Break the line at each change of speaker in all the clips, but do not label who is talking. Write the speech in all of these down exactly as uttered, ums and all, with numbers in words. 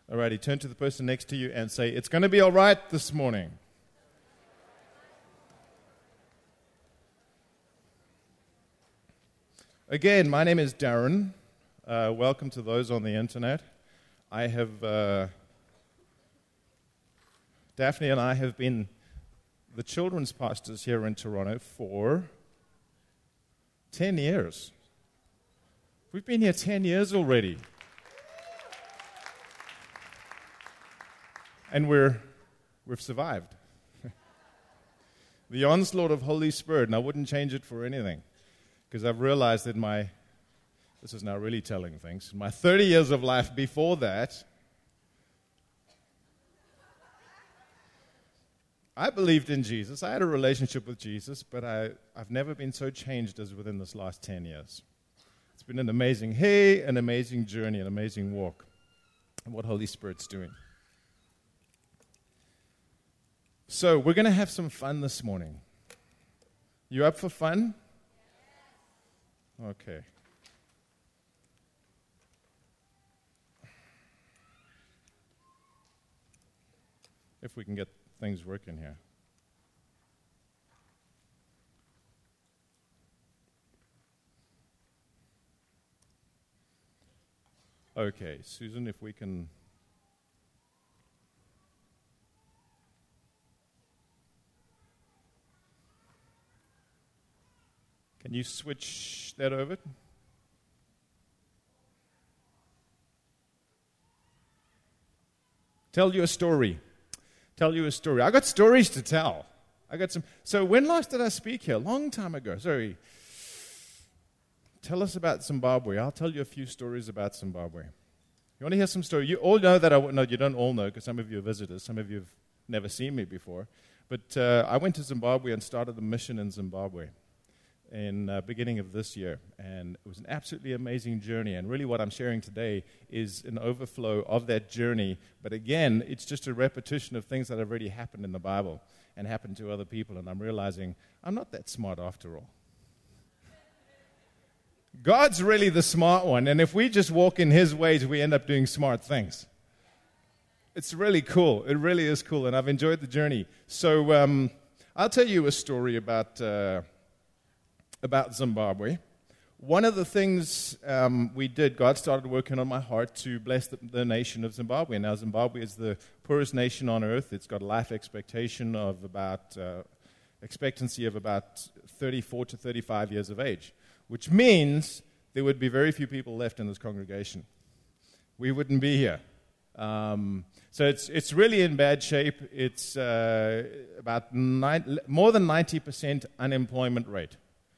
Alrighty, turn to the person next to you and say, it's going to be all right this morning. Again, my name is Darren. Uh, welcome to those on the internet. I have, uh, Daphne and I have been the children's pastors here in Toronto for ten years. We've been here ten years already. And we're, we've survived. The onslaught of Holy Spirit, and I wouldn't change it for anything, because I've realized that my, this is now really telling things, my thirty years of life before that, I believed in Jesus. I had a relationship with Jesus, but I, I've never been so changed as within this last ten years. It's been an amazing, hey, an amazing journey, an amazing walk, and what Holy Spirit's doing. So, we're going to have some fun this morning. You up for fun? Okay. If we can get things working here. Okay, Susan, if we can... Can you switch that over? Tell you a story. Tell you a story. I got stories to tell. I got some. So when last did I speak here? A long time ago. Sorry. Tell us about Zimbabwe. I'll tell you a few stories about Zimbabwe. You want to hear some stories? You all know that I no, you don't all know because some of you are visitors. Some of you have never seen me before. But uh, I went to Zimbabwe and started a mission in Zimbabwe in the uh, beginning of this year, and it was an absolutely amazing journey, and really what I'm sharing today is an overflow of that journey, but again, it's just a repetition of things that have already happened in the Bible and happened to other people, and I'm realizing I'm not that smart after all. God's really the smart one, and if we just walk in His ways, we end up doing smart things. It's really cool. It really is cool, and I've enjoyed the journey. So um, I'll tell you a story about... Uh, about Zimbabwe. One of the things um, we did, God started working on my heart to bless the, the nation of Zimbabwe. Now, Zimbabwe is the poorest nation on earth. It's got a life expectation of about, uh, expectancy of about thirty-four to thirty-five years of age, which means there would be very few people left in this congregation. We wouldn't be here. Um, so it's it's really in bad shape. It's uh, about nine, more than ninety percent unemployment rate.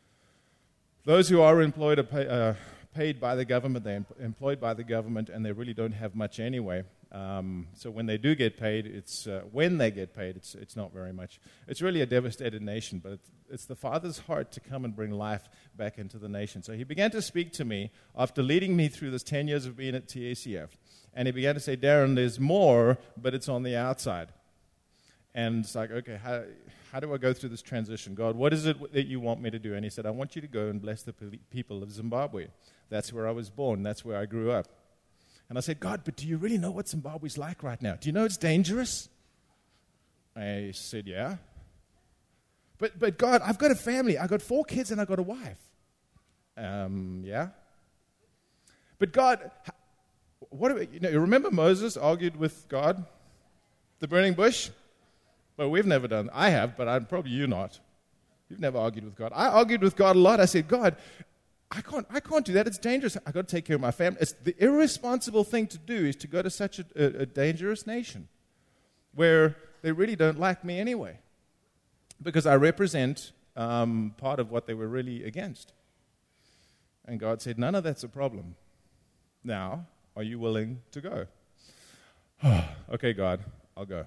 Those who are employed are pay, uh, paid by the government, they're em- employed by the government, and they really don't have much anyway. Um, so when they do get paid, it's uh, when they get paid, it's it's not very much. It's really a devastated nation, but it's, it's the Father's heart to come and bring life back into the nation. So He began to speak to me after leading me through this ten years of being at T A C F, and He began to say, Darren, there's more, but it's on the outside. And it's like, okay, how, how do I go through this transition? God, what is it that you want me to do? And He said, I want you to go and bless the people of Zimbabwe. That's where I was born. That's where I grew up. And I said, God, but do you really know what Zimbabwe's like right now? Do you know it's dangerous? I said, yeah. But, but God, I've got a family. I've got four kids and I've got a wife. Um, yeah. But God, what do we, you know, you remember Moses argued with God? The burning bush? Well, we've never done. I have, but I'm probably you not. You've never argued with God. I argued with God a lot. I said, God, I can't, I can't do that. It's dangerous. I've got to take care of my family. It's the irresponsible thing to do is to go to such a, a, a dangerous nation where they really don't like me anyway, because I represent um, part of what they were really against. And God said, none of that's a problem. Now, are you willing to go? Okay, God, I'll go.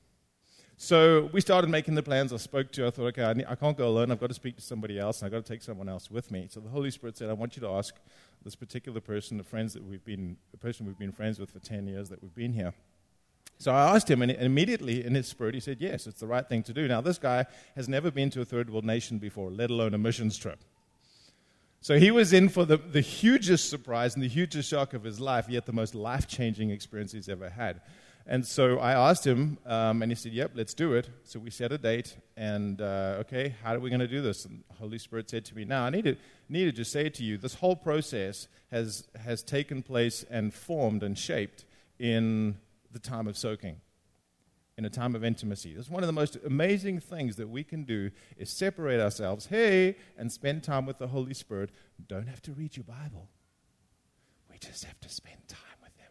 So we started making the plans. I spoke to, I thought, okay, I, need, I can't go alone. I've got to speak to somebody else, and I've got to take someone else with me. So the Holy Spirit said, I want you to ask this particular person, the friends that we've been, the person we've been friends with for ten years that we've been here. So I asked him, and immediately in his spirit, he said, yes, it's the right thing to do. Now, this guy has never been to a third world nation before, let alone a missions trip. So he was in for the, the hugest surprise and the hugest shock of his life, yet the most life-changing experience he's ever had. And so I asked him, um, and he said, yep, let's do it. So we set a date, and, uh, okay, how are we going to do this? And the Holy Spirit said to me, now, I need to, need to just say to you, this whole process has, has taken place and formed and shaped in the time of soaking, in a time of intimacy. It's one of the most amazing things that we can do is separate ourselves, hey, and spend time with the Holy Spirit. Don't have to read your Bible. We just have to spend time with Him.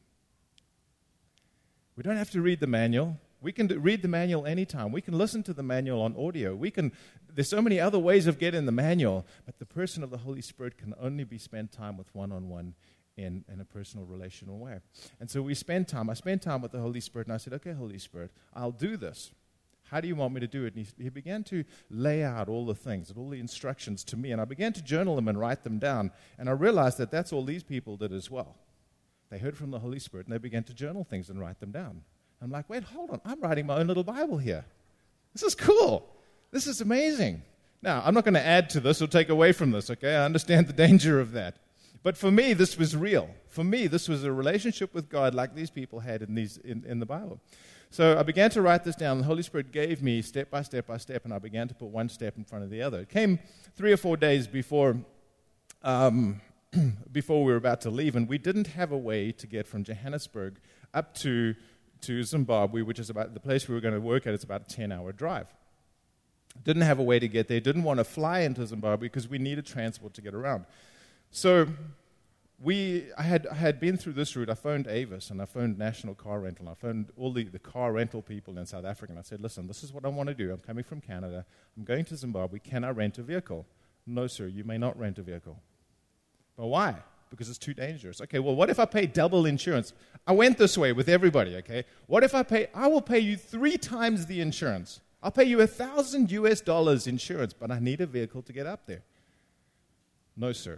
We don't have to read the manual. We can do, read the manual anytime. We can listen to the manual on audio. We can. There's so many other ways of getting the manual, but the person of the Holy Spirit can only be spent time with one-on-one in, in a personal, relational way. And so we spend time. I spent time with the Holy Spirit, and I said, okay, Holy Spirit, I'll do this. How do you want me to do it? And he, he began to lay out all the things, all the instructions to me, and I began to journal them and write them down, and I realized that that's all these people did as well. They heard from the Holy Spirit, and they began to journal things and write them down. I'm like, wait, hold on. I'm writing my own little Bible here. This is cool. This is amazing. Now, I'm not going to add to this or take away from this, okay? I understand the danger of that. But for me, this was real. For me, this was a relationship with God like these people had in, these, in, in the Bible. So I began to write this down. The Holy Spirit gave me step by step by step, and I began to put one step in front of the other. It came three or four days before... Um, before we were about to leave, and we didn't have a way to get from Johannesburg up to to Zimbabwe, which is about the place we were going to work at. It's about a ten-hour drive. Didn't have a way to get there. Didn't want to fly into Zimbabwe because we needed transport to get around. So we, I had I had been through this route. I phoned Avis, and I phoned National Car Rental. I phoned all the, the car rental people in South Africa, and I said, listen, this is what I want to do. I'm coming from Canada. I'm going to Zimbabwe. Can I rent a vehicle? No, sir, you may not rent a vehicle. But why? Because it's too dangerous. Okay, well, what if I pay double insurance? I went this way with everybody, okay? What if I pay, I will pay you three times the insurance. I'll pay you a thousand U S dollars insurance, but I need a vehicle to get up there. No, sir.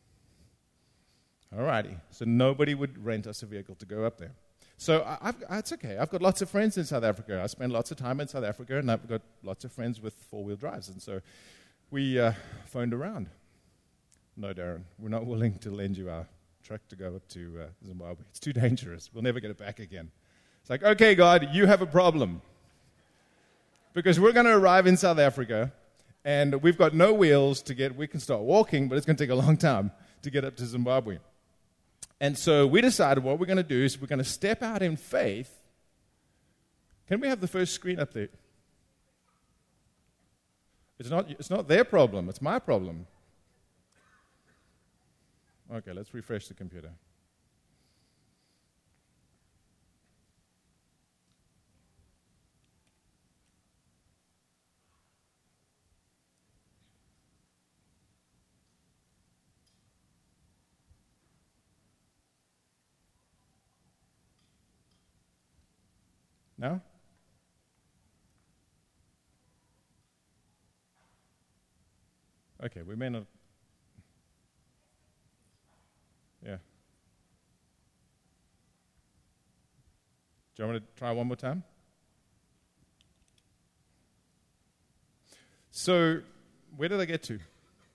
All righty. So nobody would rent us a vehicle to go up there. So I, I've, it's okay. I've got lots of friends in South Africa. I spend lots of time in South Africa, and I've got lots of friends with four-wheel drives. And so we uh, phoned around. No, Darren, we're not willing to lend you our truck to go up to uh, Zimbabwe. It's too dangerous. We'll never get it back again. It's like, okay, God, you have a problem. Because we're going to arrive in South Africa, and we've got no wheels to get, we can start walking, but it's going to take a long time to get up to Zimbabwe. And so we decided what we're going to do is we're going to step out in faith. Can we have the first screen up there? It's not, it's not their problem, it's my problem. Okay, let's refresh the computer. No? Okay, we may not... Yeah. Do you want me to try one more time? So, where did I get to?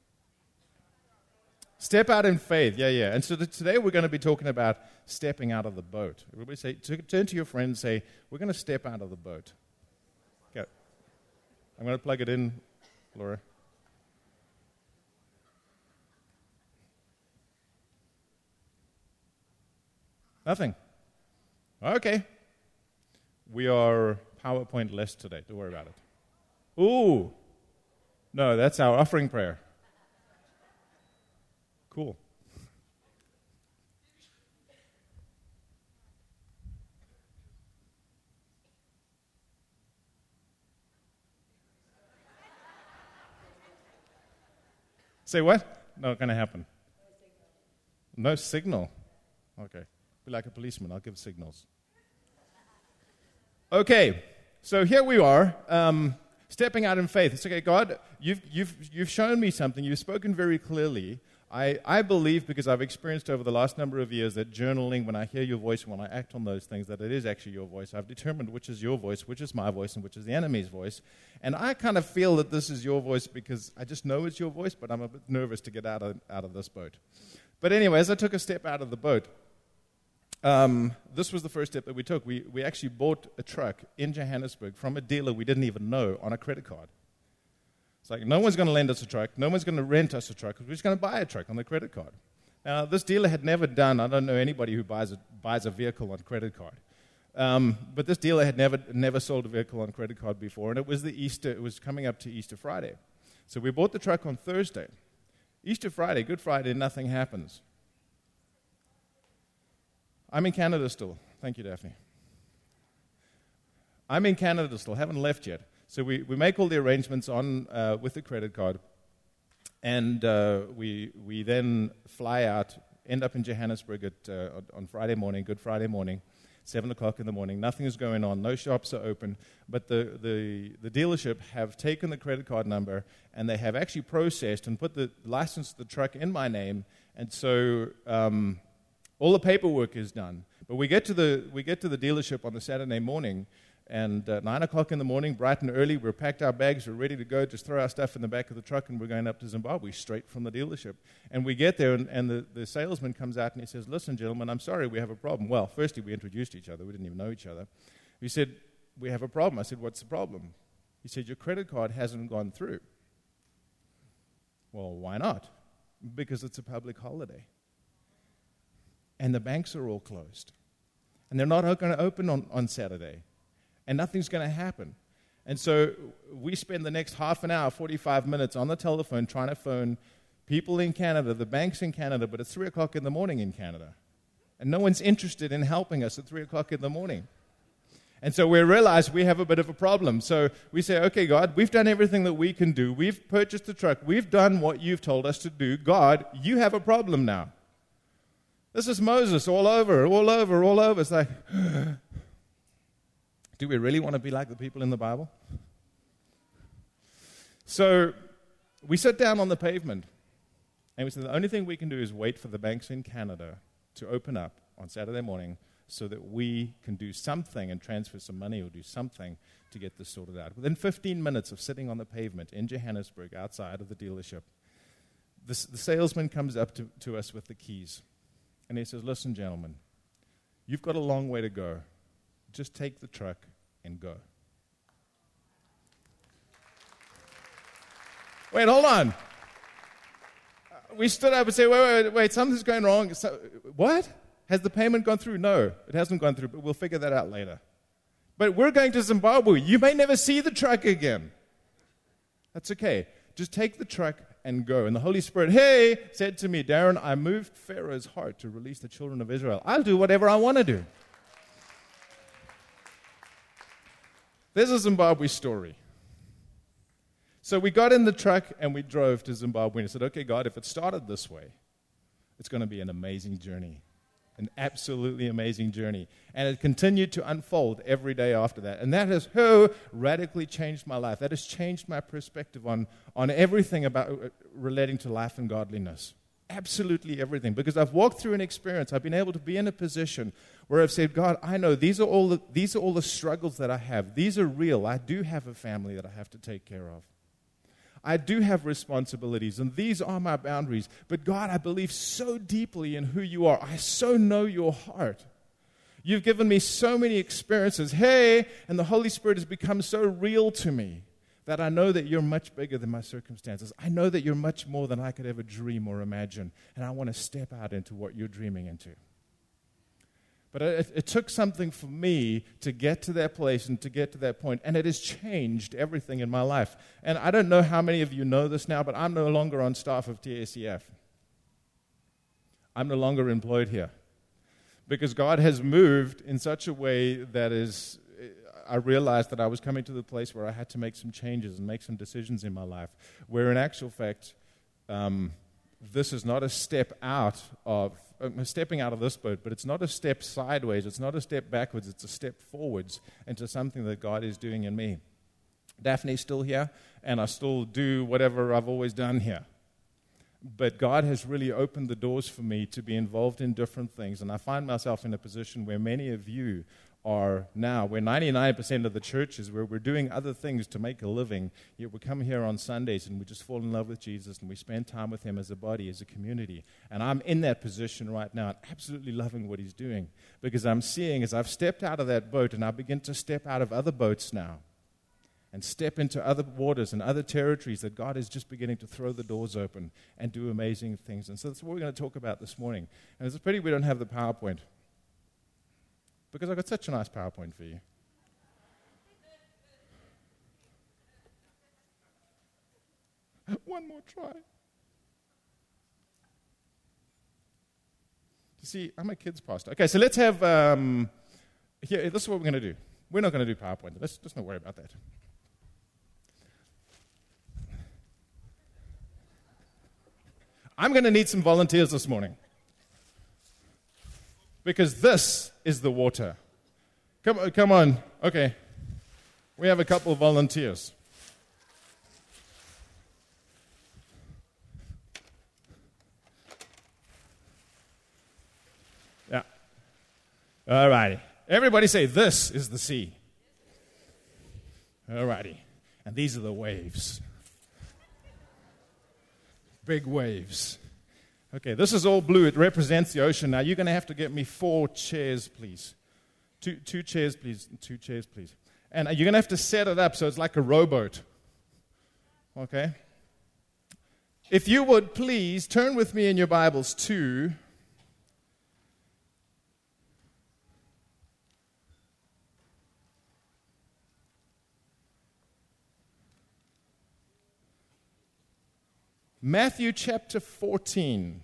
Step out in faith. Yeah, yeah. And so the, today we're going to be talking about stepping out of the boat. Everybody say, t- turn to your friend and say, we're going to step out of the boat. Okay. I'm going to plug it in, Laura. Nothing. Okay. We are PowerPoint less today. Don't worry about it. Ooh. No, that's our offering prayer. Cool. Say what? Not going to happen. No signal. Okay. Be like a policeman. I'll give signals. Okay. So here we are, um, stepping out in faith. It's okay, God, you've, you've, you've shown me something. You've spoken very clearly. I, I believe, because I've experienced over the last number of years, that journaling, when I hear your voice, when I act on those things, that it is actually your voice. I've determined which is your voice, which is my voice, and which is the enemy's voice. And I kind of feel that this is your voice because I just know it's your voice, but I'm a bit nervous to get out of, out of this boat. But anyway, as I took a step out of the boat, um, this was the first step that we took. We, we actually bought a truck in Johannesburg from a dealer we didn't even know on a credit card. It's like, no one's going to lend us a truck. No one's going to rent us a truck. We're just going to buy a truck on the credit card. Now, this dealer had never done, I don't know anybody who buys a, buys a vehicle on credit card. Um, but this dealer had never never sold a vehicle on credit card before, and it was the Easter, it was coming up to Easter Friday. So we bought the truck on Thursday. Easter Friday, Good Friday, nothing happens. I'm in Canada still. Thank you, Daphne. I'm in Canada still, haven't left yet. So we, we make all the arrangements on uh, with the credit card, and uh, we we then fly out, end up in Johannesburg at, uh, on Friday morning, Good Friday morning, seven o'clock in the morning. Nothing is going on, no shops are open, but the, the, the dealership have taken the credit card number, and they have actually processed and put the license of the truck in my name, and so um, all the paperwork is done. But we get to the we get to the dealership on the Saturday morning, and at nine o'clock in the morning, bright and early, we're packed our bags, we're ready to go, just throw our stuff in the back of the truck, and we're going up to Zimbabwe straight from the dealership. And we get there, and, and the, the salesman comes out, and he says, listen, gentlemen, I'm sorry, we have a problem. Well, firstly, we introduced each other. We didn't even know each other. He said, we have a problem. I said, what's the problem? He said, your credit card hasn't gone through. Well, why not? Because it's a public holiday. And the banks are all closed. And they're not going to open on, on Saturday. And nothing's going to happen. And so we spend the next half an hour, forty-five minutes on the telephone trying to phone people in Canada, the banks in Canada, but it's three o'clock in the morning in Canada. And no one's interested in helping us at three o'clock in the morning. And so we realize we have a bit of a problem. So we say, okay, God, we've done everything that we can do. We've purchased the truck. We've done what you've told us to do. God, you have a problem now. This is Moses all over, all over, all over. It's like... Do we really want to be like the people in the Bible? So we sit down on the pavement, and we said the only thing we can do is wait for the banks in Canada to open up on Saturday morning so that we can do something and transfer some money or do something to get this sorted out. Within fifteen minutes of sitting on the pavement in Johannesburg outside of the dealership, this, the salesman comes up to, to us with the keys, and he says, listen, gentlemen, you've got a long way to go. Just take the truck and go. Wait, hold on. Uh, we stood up and said, wait, wait, wait, wait, something's going wrong. So, what? Has the payment gone through? No, it hasn't gone through, but we'll figure that out later. But we're going to Zimbabwe. You may never see the truck again. That's okay. Just take the truck and go. And the Holy Spirit, hey, said to me, Darren, I moved Pharaoh's heart to release the children of Israel. I'll do whatever I want to do. There's a Zimbabwe story. So we got in the truck and we drove to Zimbabwe and I said, okay, God, if it started this way, it's going to be an amazing journey, an absolutely amazing journey. And it continued to unfold every day after that. And that has oh, radically changed my life. That has changed my perspective on, on everything about uh, relating to life and godliness. Absolutely everything. Because I've walked through an experience. I've been able to be in a position where I've said, God, I know these are all the, these are all the struggles that I have. These are real. I do have a family that I have to take care of. I do have responsibilities, and these are my boundaries. But God, I believe so deeply in who you are. I so know your heart. You've given me so many experiences. Hey, and the Holy Spirit has become so real to me that I know that you're much bigger than my circumstances. I know that you're much more than I could ever dream or imagine, and I want to step out into what you're dreaming into. But it, it took something for me to get to that place and to get to that point, and it has changed everything in my life. And I don't know how many of you know this now, but I'm no longer on staff of T A C F. I'm no longer employed here because God has moved in such a way that is... I realized that I was coming to the place where I had to make some changes and make some decisions in my life, where in actual fact, um, this is not a step out of, uh, stepping out of this boat, but it's not a step sideways, it's not a step backwards, it's a step forwards into something that God is doing in me. Daphne's still here, and I still do whatever I've always done here. But God has really opened the doors for me to be involved in different things. And I find myself in a position where many of you are now, where ninety-nine percent of the churches, where we're doing other things to make a living, yet we come here on Sundays and we just fall in love with Jesus and we spend time with Him as a body, as a community. And I'm in that position right now, and absolutely loving what He's doing, because I'm seeing as I've stepped out of that boat and I begin to step out of other boats now and step into other waters and other territories, that God is just beginning to throw the doors open and do amazing things. And so that's what we're going to talk about this morning. And it's a pity we don't have the PowerPoint, because I've got such a nice PowerPoint for you. One more try. You see, I'm a kids pastor. Okay, so let's have, um, here, this is what we're going to do. We're not going to do PowerPoint. Let's just not worry about that. I'm going to need some volunteers this morning, because this is the water. Come on, come on. Okay. We have a couple of volunteers. Yeah. All righty. Everybody say, this is the sea. All righty. And these are the waves. Big waves. Okay, this is all blue. It represents the ocean. Now, you're going to have to get me four chairs, please. Two, two chairs, please. Two chairs, please. And you're going to have to set it up so it's like a rowboat. Okay? If you would, please, turn with me in your Bibles to Matthew chapter fourteen.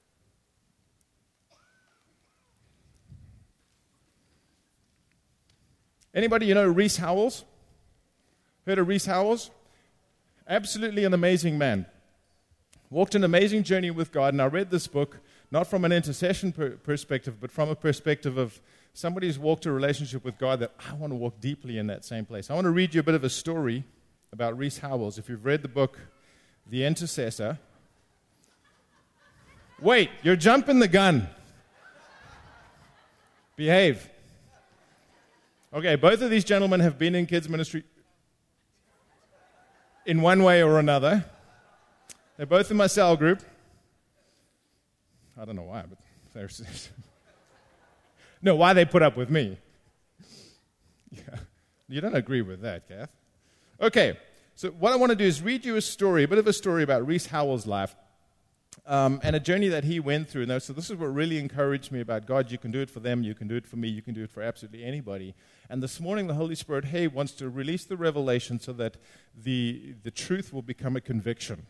Anybody you know Rees Howells? Heard of Rees Howells? Absolutely an amazing man. Walked an amazing journey with God, and I read this book not from an intercession per- perspective, but from a perspective of somebody who's walked a relationship with God, that I want to walk deeply in that same place. I want to read you a bit of a story about Rees Howells. If you've read the book The Intercessor. Wait, you're jumping the gun. Behave. Okay, both of these gentlemen have been in kids ministry in one way or another. They're both in my cell group. I don't know why, but they're... No, why they put up with me. Yeah. You don't agree with that, Kath. Okay, so what I want to do is read you a story, a bit of a story about Rees Howells' life. Um, and a journey that he went through. Now, so this is what really encouraged me about God. You can do it for them, you can do it for me, you can do it for absolutely anybody. And this morning, the Holy Spirit, hey, wants to release the revelation so that the, the truth will become a conviction.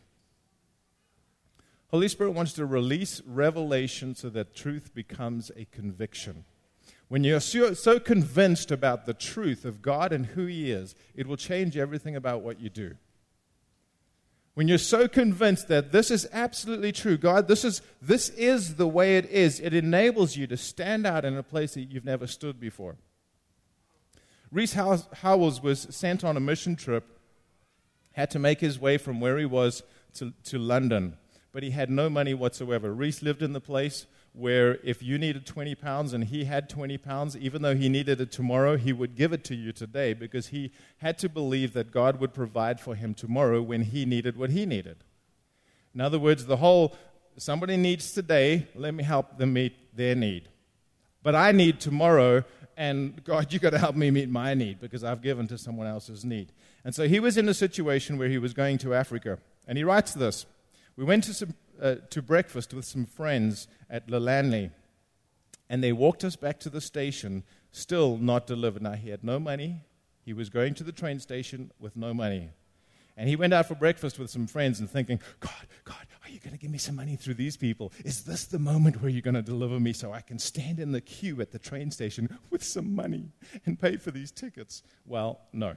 Holy Spirit wants to release revelation so that truth becomes a conviction. When you're so, so convinced about the truth of God and who He is, it will change everything about what you do. When you're so convinced that this is absolutely true, God, this is this is the way it is, it enables you to stand out in a place that you've never stood before. Rees Howells was sent on a mission trip, had to make his way from where he was to, to London, but he had no money whatsoever. Rees lived in the place where if you needed twenty pounds and he had twenty pounds, even though he needed it tomorrow, he would give it to you today, because he had to believe that God would provide for him tomorrow when he needed what he needed. In other words, the whole, somebody needs today, let me help them meet their need. But I need tomorrow, and God, you've got to help me meet my need, because I've given to someone else's need. And so he was in a situation where he was going to Africa, and he writes this. We went to some Uh, to breakfast with some friends at Lelanley, and they walked us back to the station, still not delivered. Now, he had no money. He was going to the train station with no money. And he went out for breakfast with some friends and thinking, God, God, are you going to give me some money through these people? Is this the moment where you're going to deliver me so I can stand in the queue at the train station with some money and pay for these tickets? Well, no.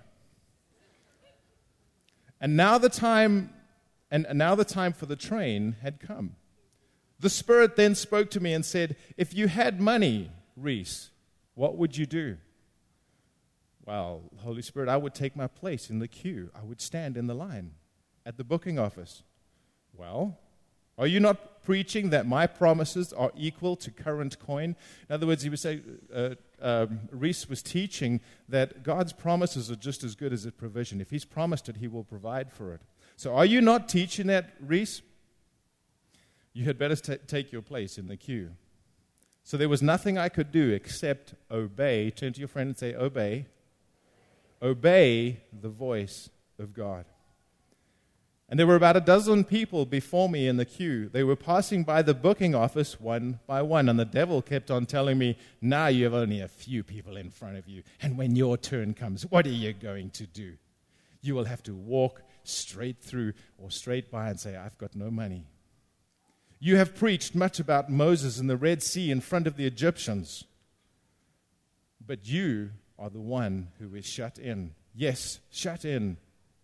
And now the time... And now the time for the train had come. The Spirit then spoke to me and said, if you had money, Rees, what would you do? Well, Holy Spirit, I would take my place in the queue. I would stand in the line at the booking office. Well, Are you not preaching that my promises are equal to current coin? In other words, he would say, uh, um, Reese was teaching that God's promises are just as good as his provision. If he's promised it, he will provide for it. So are you not teaching that, Reese? You had better t- take your place in the queue. So there was nothing I could do except obey. Turn to your friend and say, obey. Obey the voice of God. And there were about a dozen people before me in the queue. They were passing by the booking office one by one, and the devil kept on telling me, now you have only a few people in front of you, and when your turn comes, what are you going to do? You will have to walk straight through or straight by and say, I've got no money. You have preached much about Moses and the Red Sea in front of the Egyptians, but you are the one who is shut in. Yes, shut in.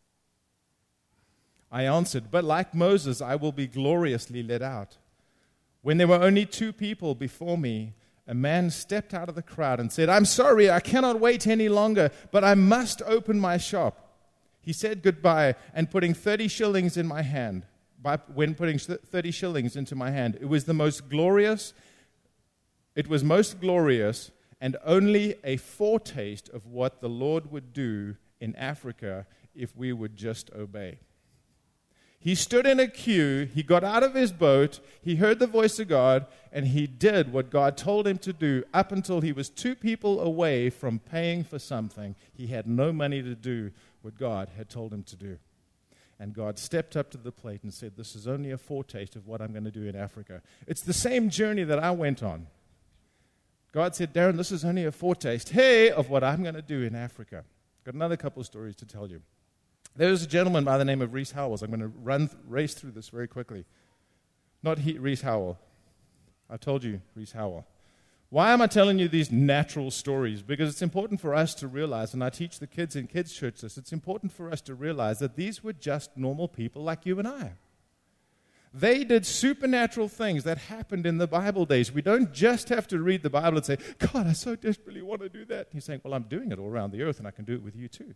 I answered, but like Moses, I will be gloriously led out. When there were only two people before me, a man stepped out of the crowd and said, I'm sorry, I cannot wait any longer, but I must open my shop. He said goodbye, and putting thirty shillings in my hand, by, when putting thirty shillings into my hand, it was the most glorious, it was most glorious, and only a foretaste of what the Lord would do in Africa if we would just obey. He stood in a queue, he got out of his boat, he heard the voice of God, and he did what God told him to do up until he was two people away from paying for something. He had no money to do what God had told him to do. And God stepped up to the plate and said, this is only a foretaste of what I'm going to do in Africa. It's the same journey that I went on. God said, Darren, this is only a foretaste, hey, of what I'm going to do in Africa. Got another couple of stories to tell you. There was a gentleman by the name of Reese Howells. I'm going to run, race through this very quickly. Not he, Reese Howell. I told you, Reese Howell. Why am I telling you these natural stories? Because it's important for us to realize, and I teach the kids in kids' church this, it's important for us to realize that these were just normal people like you and I. They did supernatural things that happened in the Bible days. We don't just have to read the Bible and say, God, I so desperately want to do that. He's saying, well, I'm doing it all around the earth, and I can do it with you too.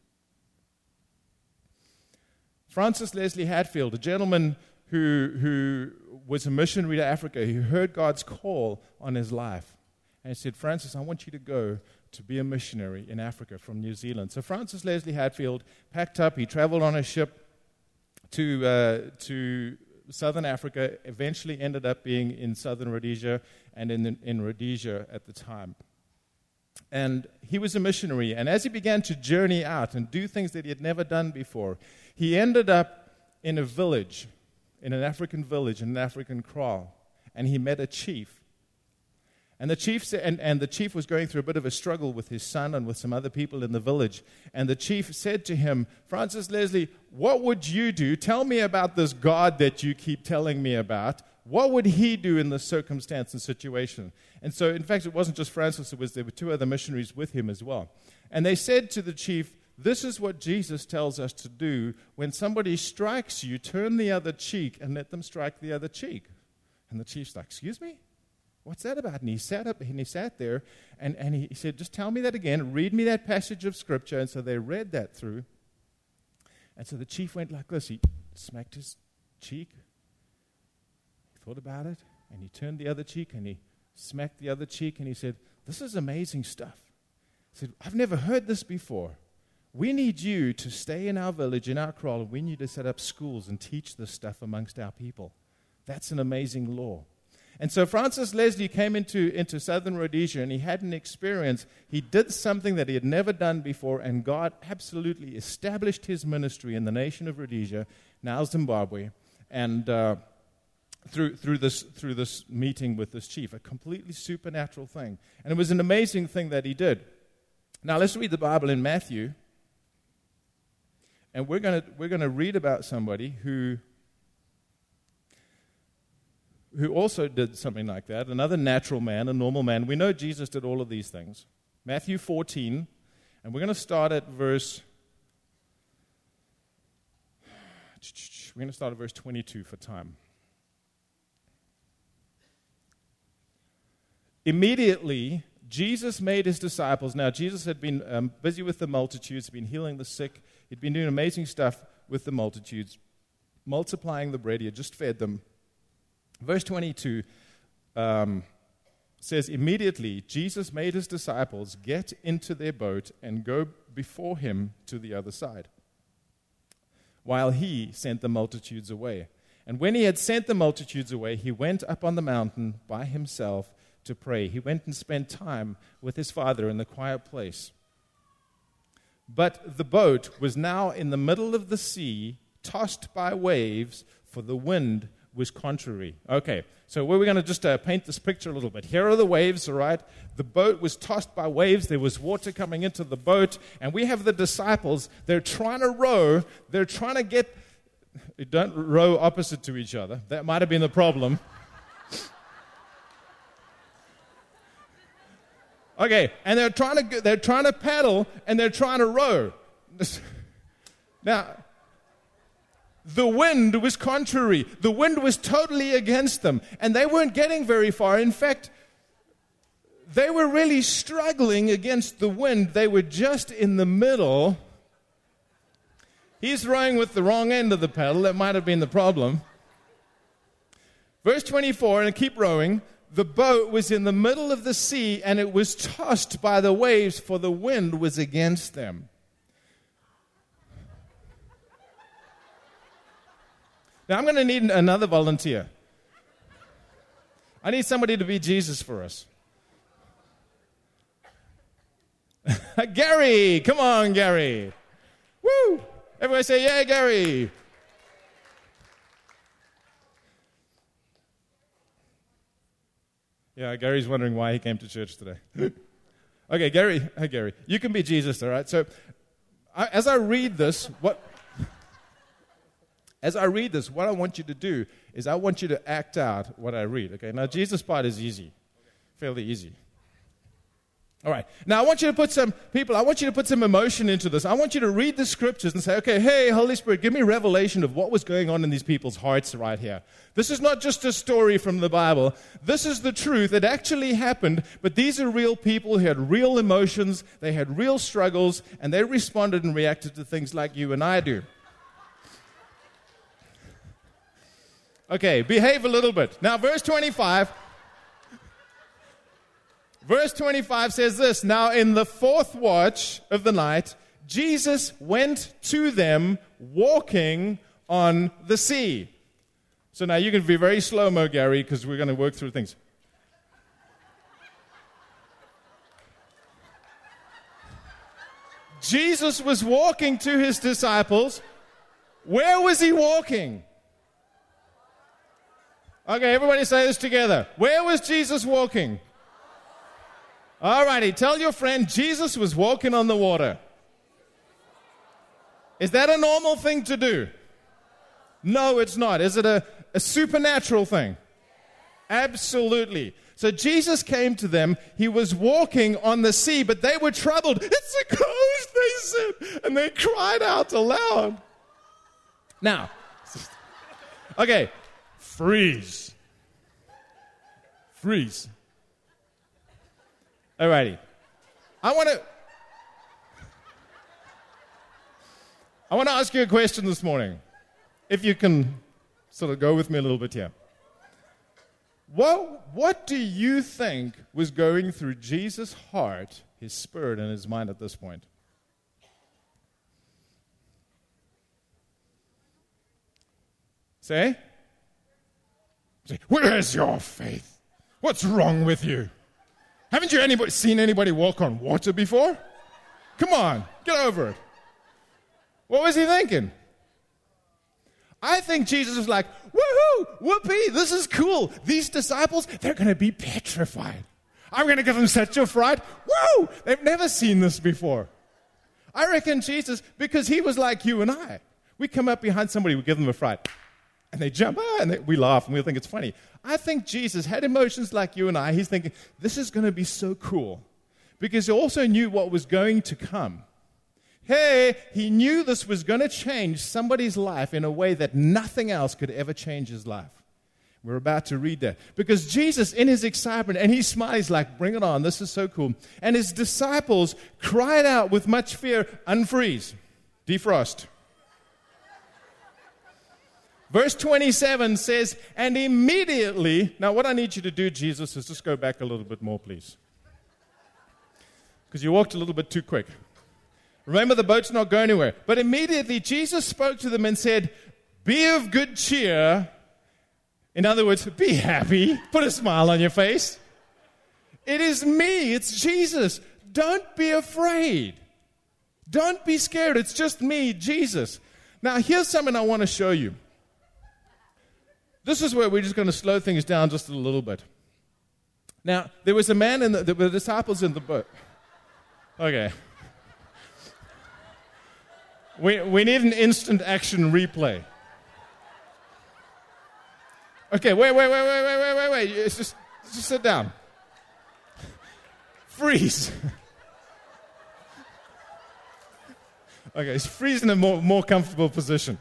Francis Leslie Hatfield, a gentleman who, who was a missionary to Africa, he heard God's call on his life. And he said, Francis, I want you to go to be a missionary in Africa from New Zealand. So Francis Leslie Hatfield packed up. He traveled on a ship to uh, to southern Africa, eventually ended up being in southern Rhodesia and in, in Rhodesia at the time. And he was a missionary. And as he began to journey out and do things that he had never done before, he ended up in a village, in an African village, in an African kraal. And he met a chief. And the chief sa- and, and the chief was going through a bit of a struggle with his son and with some other people in the village. And the chief said to him, Francis Leslie, what would you do? Tell me about this God that you keep telling me about. What would he do in this circumstance and situation? And so, in fact, it wasn't just Francis. It was there were two other missionaries with him as well. And they said to the chief, this is what Jesus tells us to do. When somebody strikes you, turn the other cheek and let them strike the other cheek. And the chief's like, excuse me? What's that about? And he sat up and he sat there and, and he said, just tell me that again. Read me that passage of Scripture. And so they read that through. And so the chief went like this. He smacked his cheek. He thought about it. And he turned the other cheek and he smacked the other cheek. And he said, this is amazing stuff. He said, I've never heard this before. We need you to stay in our village, in our kraal, and we need to set up schools and teach this stuff amongst our people. That's an amazing law. And so Francis Leslie came into, into southern Rhodesia, and he had an experience. He did something that he had never done before, and God absolutely established his ministry in the nation of Rhodesia, now Zimbabwe, and uh, through, through, this, through this meeting with this chief, a completely supernatural thing. And it was an amazing thing that he did. Now let's read the Bible in Matthew. And we're going to we're going to read about somebody who who also did something like that, another natural man, a normal man. We know Jesus did all of these things. Matthew fourteen, and we're going to start at verse we're going to start at verse twenty-two for time. Immediately, Jesus made his disciples. Now, Jesus had been um, busy with the multitudes, been healing the sick. He'd been doing amazing stuff with the multitudes, multiplying the bread. He had just fed them. Verse twenty-two um, says, immediately Jesus made his disciples get into their boat and go before him to the other side, while he sent the multitudes away. And when he had sent the multitudes away, he went up on the mountain by himself to pray. He went and spent time with his Father in the quiet place. But the boat was now in the middle of the sea, tossed by waves, for the wind was contrary. Okay, so we're going to just uh, paint this picture a little bit. Here are the waves, all right? The boat was tossed by waves. There was water coming into the boat. And we have the disciples. They're trying to row. They're trying to get... Don't row opposite to each other. That might have been the problem. Okay, and they're trying to they're trying to paddle and they're trying to row. Now, the wind was contrary. The wind was totally against them, and they weren't getting very far. In fact, they were really struggling against the wind. They were just in the middle. He's rowing with the wrong end of the paddle. That might have been the problem. Verse twenty-four, and keep rowing. The boat was in the middle of the sea, and it was tossed by the waves, for the wind was against them. Now, I'm going to need another volunteer. I need somebody to be Jesus for us. Gary! Come on, Gary. Woo! Everybody say, yeah, Gary. Yeah, Gary's wondering why he came to church today. Okay, Gary, hey, Gary, you can be Jesus, all right? So I, as I read this, what... As I read this, what I want you to do is I want you to act out what I read, okay? Now, Jesus' part is easy, fairly easy. All right. Now, I want you to put some, people, I want you to put some emotion into this. I want you to read the scriptures and say, okay, hey, Holy Spirit, give me revelation of what was going on in these people's hearts right here. This is not just a story from the Bible. This is the truth. It actually happened, but these are real people who had real emotions, they had real struggles, and they responded and reacted to things like you and I do. Okay, behave a little bit. Now, verse twenty-five. Verse twenty-five says this, now in the fourth watch of the night, Jesus went to them walking on the sea. So now you can be very slow-mo, Gary, because we're going to work through things. Jesus was walking to his disciples. Where was he walking? Okay, everybody say this together. Where was Jesus walking? All righty, tell your friend Jesus was walking on the water. Is that a normal thing to do? No, it's not. Is it a, a supernatural thing? Absolutely. So Jesus came to them. He was walking on the sea, but they were troubled. It's a ghost, they said, and they cried out aloud. Now, okay, freeze. Freeze. Alrighty. I want to I want to ask you a question this morning. If you can sort of go with me a little bit here. What, what do you think was going through Jesus' heart, his spirit, and his mind at this point? Say? Say, where is your faith? What's wrong with you? Haven't you anybody seen anybody walk on water before? Come on, get over it. What was he thinking? I think Jesus was like, woohoo, whoopee, this is cool. These disciples, they're going to be petrified. I'm going to give them such a fright. Woo! They've never seen this before. I reckon Jesus, because he was like you and I. We come up behind somebody, we give them a fright. And they jump, ah, and they, we laugh, and we think it's funny. I think Jesus had emotions like you and I. He's thinking, this is going to be so cool. Because he also knew what was going to come. Hey, he knew this was going to change somebody's life in a way that nothing else could ever change his life. We're about to read that. Because Jesus, in his excitement, and he smiles like, bring it on, this is so cool. And his disciples cried out with much fear, unfreeze, defrost. Verse twenty-seven says, and immediately, now what I need you to do, Jesus, is just go back a little bit more, please. Because you walked a little bit too quick. Remember, the boat's not going anywhere. But immediately, Jesus spoke to them and said, be of good cheer. In other words, be happy. Put a smile on your face. It is me. It's Jesus. Don't be afraid. Don't be scared. It's just me, Jesus. Now, here's something I want to show you. This is where we're just going to slow things down just a little bit. Now, there was a man, in the, there were disciples in the boat. Okay. We, we need an instant action replay. Okay, wait, wait, wait, wait, wait, wait, wait, wait. It's just, just sit down. Freeze. Okay, freeze in a more, more comfortable position.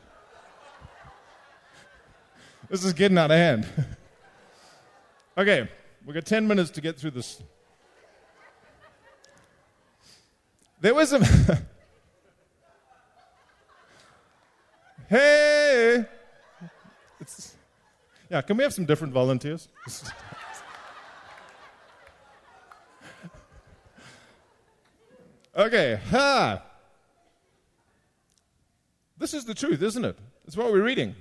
This is getting out of hand. Okay, we've got ten minutes to get through this. There was a... Hey! It's, yeah, can we have some different volunteers? Okay, ha! This is the truth, isn't it? It's what we're reading.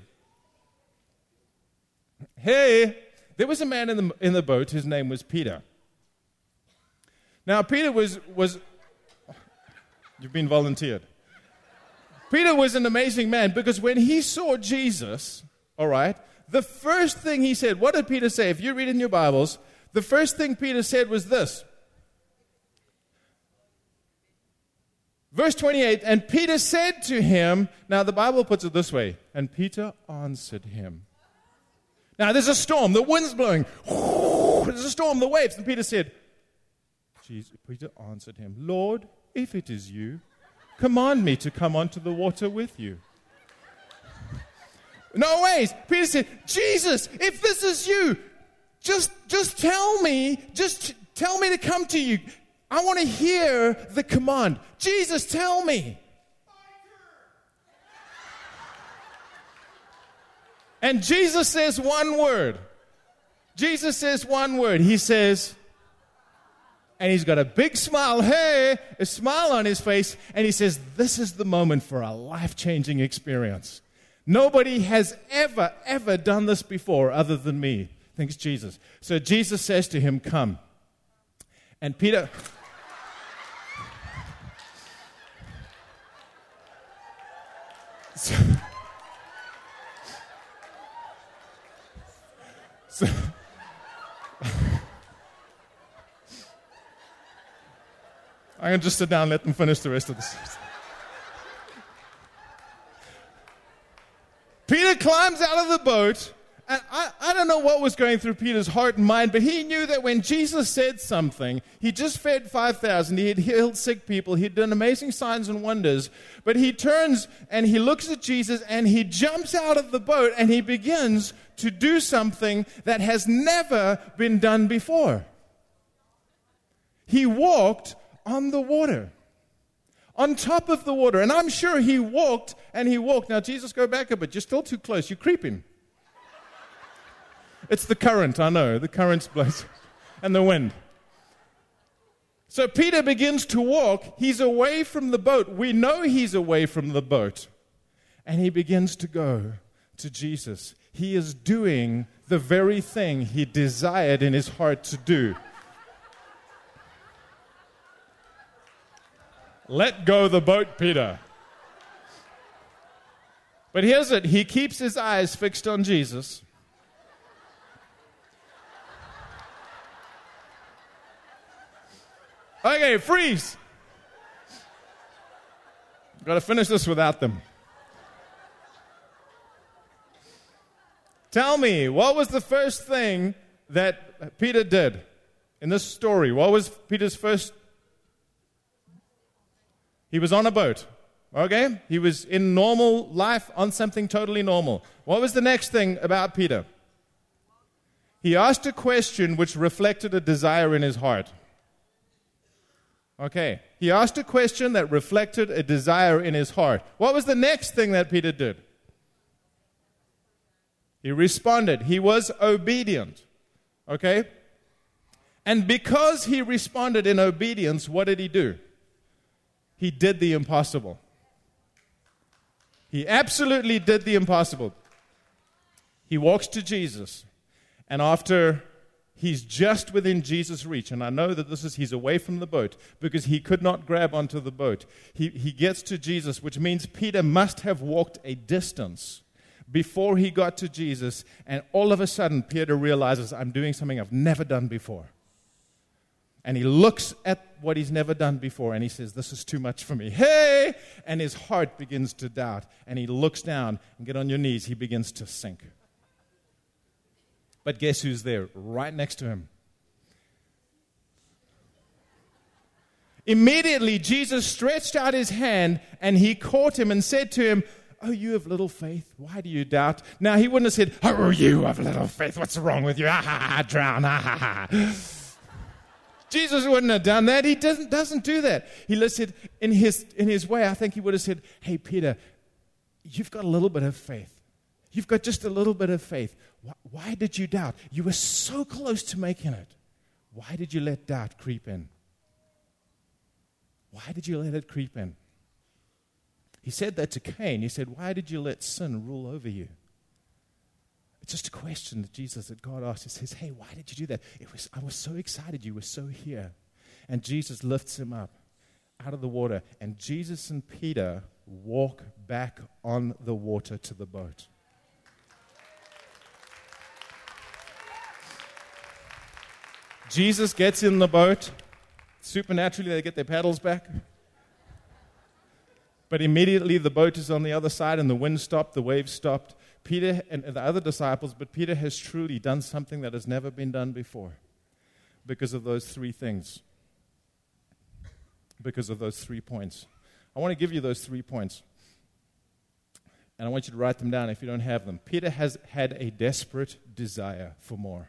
Hey, there was a man in the in the boat. His name was Peter. Now, Peter was was. You've been volunteered. Peter was an amazing man because when he saw Jesus, all right, the first thing he said, what did Peter say? If you read in your Bibles, the first thing Peter said was this. Verse twenty-eight, and Peter said to him, now the Bible puts it this way, and Peter answered him. Now there's a storm, the wind's blowing, there's a storm, the waves, and Peter said, Jesus, Peter answered him, Lord, if it is you, command me to come onto the water with you. No ways. Peter said, Jesus, if this is you, just, just tell me, just tell me to come to you. I want to hear the command. Jesus, tell me. And Jesus says one word. Jesus says one word. He says, and he's got a big smile, hey, a smile on his face, and he says, this is the moment for a life-changing experience. Nobody has ever, ever done this before other than me. Thanks, Jesus. So Jesus says to him, come. And Peter... So, so, I'm going to just sit down and let them finish the rest of this. Peter climbs out of the boat, and I, I don't know what was going through Peter's heart and mind, but he knew that when Jesus said something, he just fed five thousand, he had healed sick people, he'd done amazing signs and wonders, but he turns and he looks at Jesus and he jumps out of the boat and he begins to do something that has never been done before. He walked on the water. On top of the water. And I'm sure he walked and he walked. Now, Jesus, go back a bit. You're still too close. You're creeping. It's the current, I know. The current's blowing. And the wind. So Peter begins to walk. He's away from the boat. We know he's away from the boat. And he begins to go to Jesus. He is doing the very thing he desired in his heart to do. Let go the boat, Peter. But here's it. He keeps his eyes fixed on Jesus. Okay, freeze. I've got to finish this without them. Tell me, what was the first thing that Peter did in this story? What was Peter's first? He was on a boat, okay? He was in normal life on something totally normal. What was the next thing about Peter? He asked a question which reflected a desire in his heart. Okay, he asked a question that reflected a desire in his heart. What was the next thing that Peter did? He responded. He was obedient. Okay? And because he responded in obedience, what did he do? He did the impossible. He absolutely did the impossible. He walks to Jesus, and after he's just within Jesus' reach, and I know that this is, he's away from the boat because he could not grab onto the boat. He, he gets to Jesus, which means Peter must have walked a distance before he got to Jesus, and all of a sudden Peter realizes, I'm doing something I've never done before. And he looks at what he's never done before, and he says, this is too much for me. Hey! And his heart begins to doubt, and he looks down, and get on your knees, he begins to sink. But guess who's there? Right next to him. Immediately, Jesus stretched out his hand, and he caught him and said to him, oh, you have little faith. Why do you doubt? Now, he wouldn't have said, oh, you have little faith. What's wrong with you? Ah, ha, ha, drown. Ah, ha, ha. Jesus wouldn't have done that. He doesn't, doesn't do that. He listed in his, in his way, I think he would have said, hey, Peter, you've got a little bit of faith. You've got just a little bit of faith. Why, why did you doubt? You were so close to making it. Why did you let doubt creep in? Why did you let it creep in? He said that to Cain. He said, why did you let sin rule over you? It's just a question that Jesus, that God asked. He says, hey, why did you do that? It was, I was so excited. You were so here. And Jesus lifts him up out of the water. And Jesus and Peter walk back on the water to the boat. Jesus gets in the boat. Supernaturally, they get their paddles back. But immediately the boat is on the other side and the wind stopped, the waves stopped. Peter and the other disciples, but Peter has truly done something that has never been done before because of those three things. Because of those three points. I want to give you those three points. And I want you to write them down if you don't have them. Peter has had a desperate desire for more.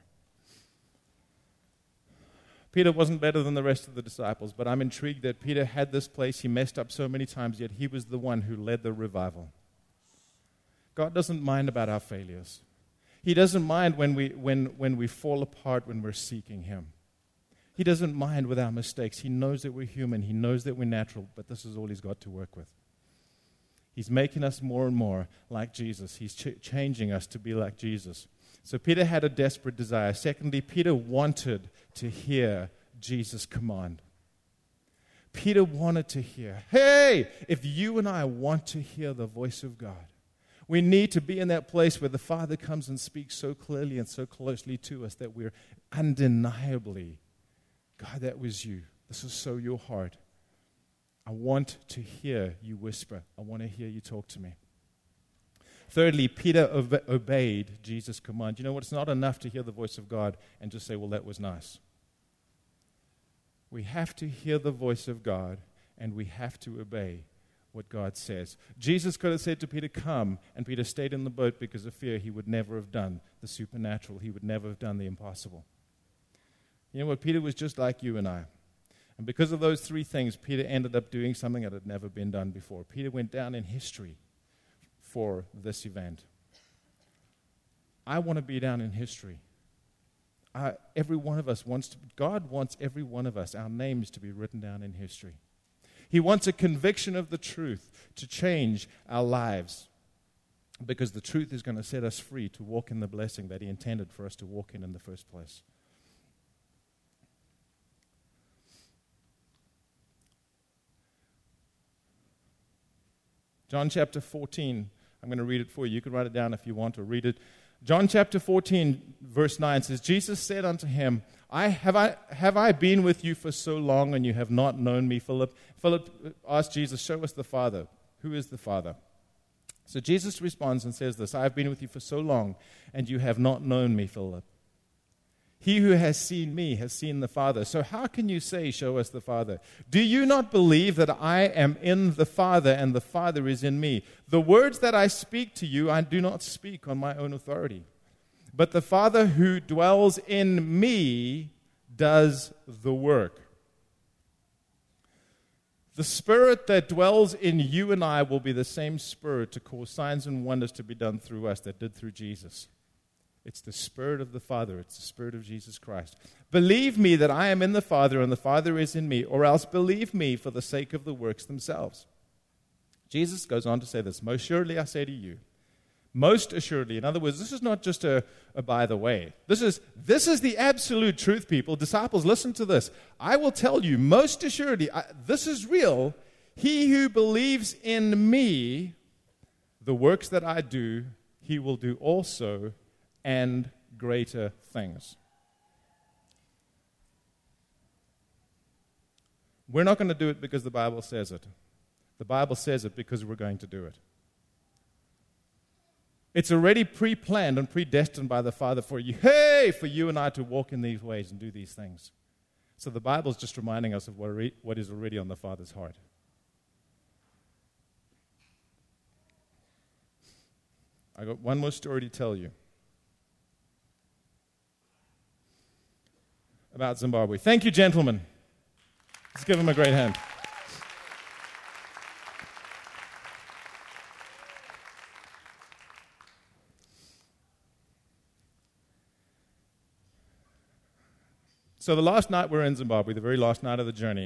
Peter wasn't better than the rest of the disciples, but I'm intrigued that Peter had this place. He messed up so many times, yet he was the one who led the revival. God doesn't mind about our failures. He doesn't mind when we, when, when we fall apart when we're seeking Him. He doesn't mind with our mistakes. He knows that we're human. He knows that we're natural, but this is all He's got to work with. He's making us more and more like Jesus. He's ch- changing us to be like Jesus. So Peter had a desperate desire. Secondly, Peter wanted to hear Jesus' command. Peter wanted to hear, hey, if you and I want to hear the voice of God, we need to be in that place where the Father comes and speaks so clearly and so closely to us that we're undeniably, God, that was you. This is so your heart. I want to hear you whisper. I want to hear you talk to me. Thirdly, Peter obe- obeyed Jesus' command. You know what? It's not enough to hear the voice of God and just say, well, that was nice. We have to hear the voice of God and we have to obey what God says. Jesus could have said to Peter, come, and Peter stayed in the boat because of fear. He would never have done the supernatural. He would never have done the impossible. You know what? Peter was just like you and I. And because of those three things, Peter ended up doing something that had never been done before. Peter went down in history for this event. I want to be down in history. Uh, every one of us wants to, God wants every one of us, our names to be written down in history. He wants a conviction of the truth to change our lives because the truth is going to set us free to walk in the blessing that He intended for us to walk in in the first place. John chapter fourteen, I'm going to read it for you. You can write it down if you want to read it. John chapter fourteen, verse nine says, Jesus said unto him, I have, I have I been with you for so long, and you have not known me, Philip? Philip asked Jesus, show us the Father. Who is the Father? So Jesus responds and says this, I have been with you for so long, and you have not known me, Philip. He who has seen me has seen the Father. So how can you say, show us the Father? Do you not believe that I am in the Father, and the Father is in me? The words that I speak to you, I do not speak on my own authority. But the Father who dwells in me does the work. The Spirit that dwells in you and I will be the same Spirit to cause signs and wonders to be done through us that did through Jesus. It's the Spirit of the Father. It's the Spirit of Jesus Christ. Believe me that I am in the Father and the Father is in me, or else believe me for the sake of the works themselves. Jesus goes on to say this, most surely I say to you, most assuredly. In other words, this is not just a, a by the way. This is, this is the absolute truth, people. Disciples, listen to this. I will tell you, most assuredly, I, this is real. He who believes in me, the works that I do, he will do also, and greater things. We're not going to do it because the Bible says it. The Bible says it because we're going to do it. It's already pre-planned and predestined by the Father for you, hey, for you and I to walk in these ways and do these things. So the Bible's just reminding us of what, re- what is already on the Father's heart. I got one more story to tell you about Zimbabwe. Thank you, gentlemen. Let's give them a great hand. So the last night we were in Zimbabwe, the very last night of the journey.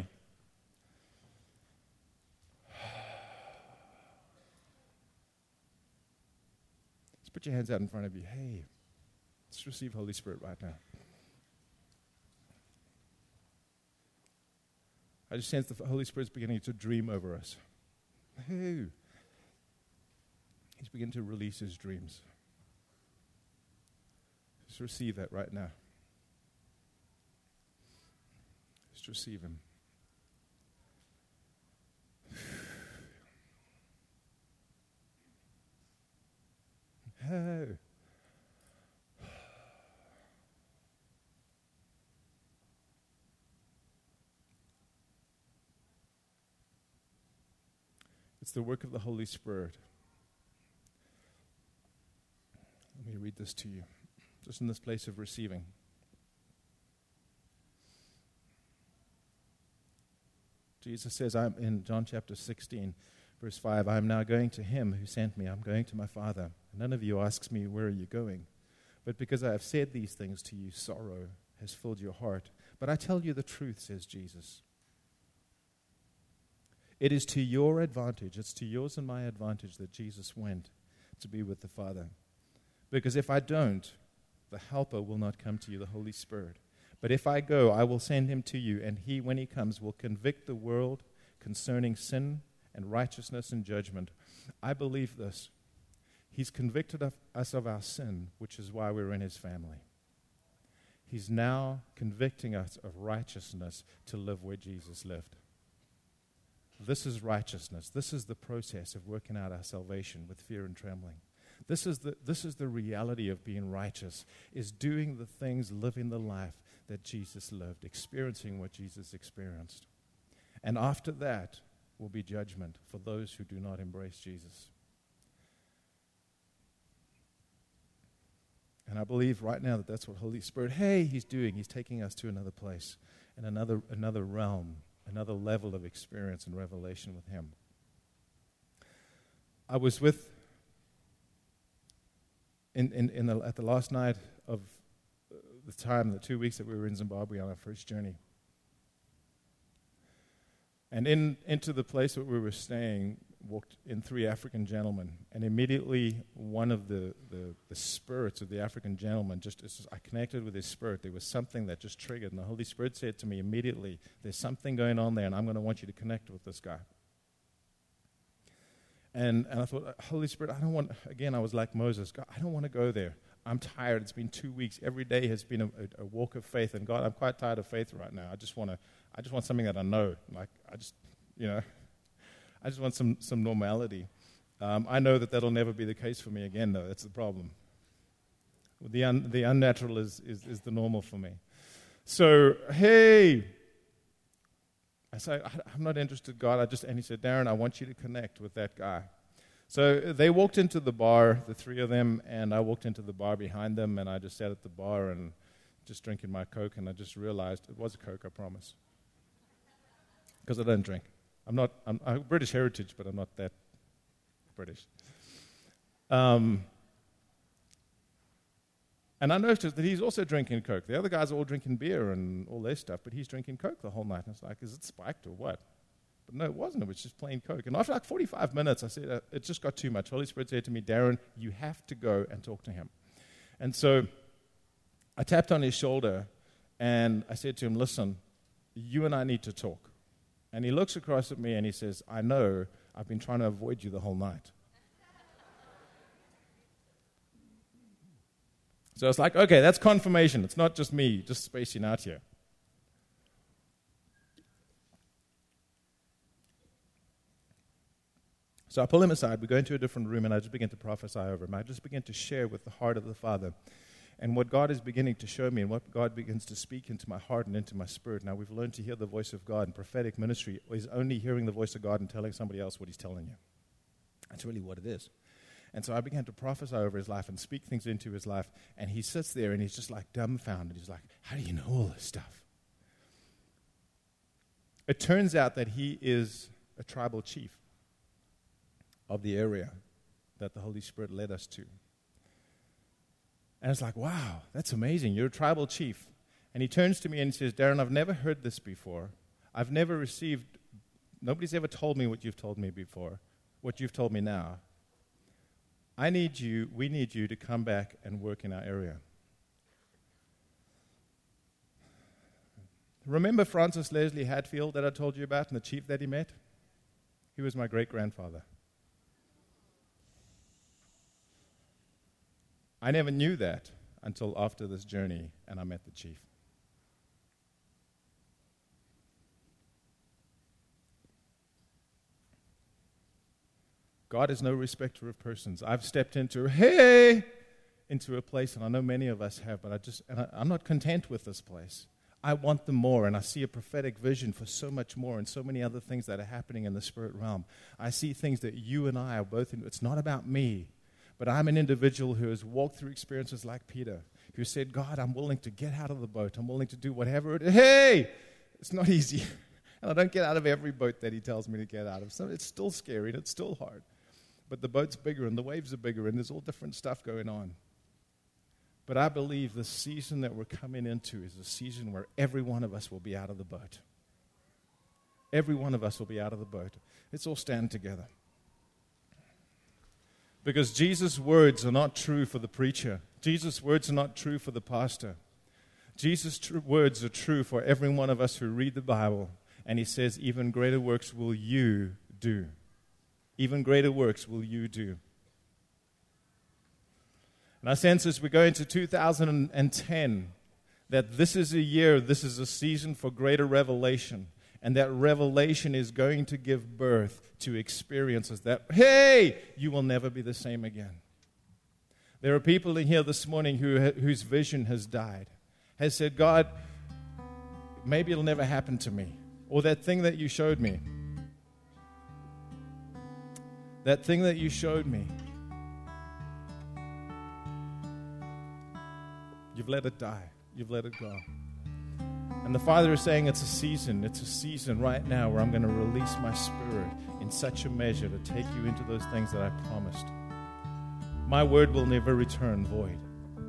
Just put your hands out in front of you. Hey, let's receive Holy Spirit right now. I just sense the Holy Spirit's beginning to dream over us. Hey. He's beginning to release his dreams. Just receive that right now. Just receive him. Oh. It's the work of the Holy Spirit. Let me read this to you, just in this place of receiving. Jesus says, I'm in John chapter sixteen, verse five, I am now going to him who sent me. I'm going to my Father. And none of you asks me, where are you going? But because I have said these things to you, sorrow has filled your heart. But I tell you the truth, says Jesus. It is to your advantage, it's to yours and my advantage that Jesus went to be with the Father. Because if I don't, the Helper will not come to you, the Holy Spirit. But if I go, I will send him to you, and he, when he comes, will convict the world concerning sin and righteousness and judgment. I believe this. He's convicted of us of our sin, which is why we're in his family. He's now convicting us of righteousness to live where Jesus lived. This is righteousness. This is the process of working out our salvation with fear and trembling. This is the, this is the reality of being righteous, is doing the things, living the life that Jesus lived, experiencing what Jesus experienced. And after that will be judgment for those who do not embrace Jesus. And I believe right now that that's what Holy Spirit, hey, he's doing. He's taking us to another place and another another realm, another level of experience and revelation with him. I was with, in, in, in the, at the last night of the time, the two weeks that we were in Zimbabwe on our first journey. And in into the place where we were staying, walked in three African gentlemen. And immediately one of the, the, the spirits of the African gentleman, just as I connected with his spirit, there was something that just triggered. And the Holy Spirit said to me immediately, there's something going on there, and I'm going to want you to connect with this guy. And, and I thought, Holy Spirit, I don't want, again, I was like Moses, God, I don't want to go there. I'm tired. It's been two weeks. Every day has been a, a, a walk of faith. And God, I'm quite tired of faith right now. I just want to, I just want something that I know. Like, I just, you know, I just want some, some normality. Um, I know that that'll never be the case for me again, though. That's the problem. The un, the unnatural is, is, is the normal for me. So, hey, I say, I'm not interested, God. I just, and he said, Darren, I want you to connect with that guy. So they walked into the bar, the three of them, and I walked into the bar behind them, and I just sat at the bar and just drinking my Coke, and I just realized it was a Coke, I promise. Because I don't drink. I'm not, I'm, I'm British heritage, but I'm not that British. Um, And I noticed that he's also drinking Coke. The other guys are all drinking beer and all their stuff, but he's drinking Coke the whole night. And it's like, is it spiked or what? But no, it wasn't. It was just plain Coke. And after like forty-five minutes, I said, uh, it just got too much. Holy Spirit said to me, Darren, you have to go and talk to him. And so I tapped on his shoulder, and I said to him, listen, you and I need to talk. And he looks across at me, and he says, I know I've been trying to avoid you the whole night. So it's like, okay, that's confirmation. It's not just me just spacing out here. So I pull him aside, we go into a different room, and I just begin to prophesy over him. I just begin to share with the heart of the Father. And what God is beginning to show me, and what God begins to speak into my heart and into my spirit. Now, we've learned to hear the voice of God, and prophetic ministry is only hearing the voice of God and telling somebody else what he's telling you. That's really what it is. And so I began to prophesy over his life and speak things into his life. And he sits there and he's just like dumbfounded. He's like, how do you know all this stuff? It turns out that he is a tribal chief of the area that the Holy Spirit led us to. And it's like, wow, that's amazing. You're a tribal chief. And he turns to me and says, Darren, I've never heard this before. I've never received, nobody's ever told me what you've told me before, what you've told me now. I need you, we need you to come back and work in our area. Remember Francis Leslie Hatfield that I told you about and the chief that he met? He was my great-grandfather. I never knew that until after this journey and I met the chief. God is no respecter of persons. I've stepped into, hey, into a place, and I know many of us have, but I just, and I, I'm not content with this place. I want them more, and I see a prophetic vision for so much more and so many other things that are happening in the spirit realm. I see things that you and I are both in. It's not about me, but I'm an individual who has walked through experiences like Peter, who said, God, I'm willing to get out of the boat. I'm willing to do whatever it is. Hey, it's not easy. And I don't get out of every boat that he tells me to get out of. So it's still scary and it's still hard. But the boat's bigger and the waves are bigger and there's all different stuff going on. But I believe the season that we're coming into is a season where every one of us will be out of the boat. Every one of us will be out of the boat. Let's all stand together. Because Jesus' words are not true for the preacher. Jesus' words are not true for the pastor. Jesus' tr- words are true for every one of us who read the Bible. And he says, even greater works will you do. Even greater works will you do. And I sense as we go into two thousand ten that this is a year, this is a season for greater revelation. And that revelation is going to give birth to experiences that, hey, you will never be the same again. There are people in here this morning who whose vision has died, has said, God, maybe it'll never happen to me. Or that thing that you showed me. That thing that you showed me. You've let it die. You've let it go. And the Father is saying it's a season. It's a season right now where I'm going to release my Spirit in such a measure to take you into those things that I promised. My word will never return void.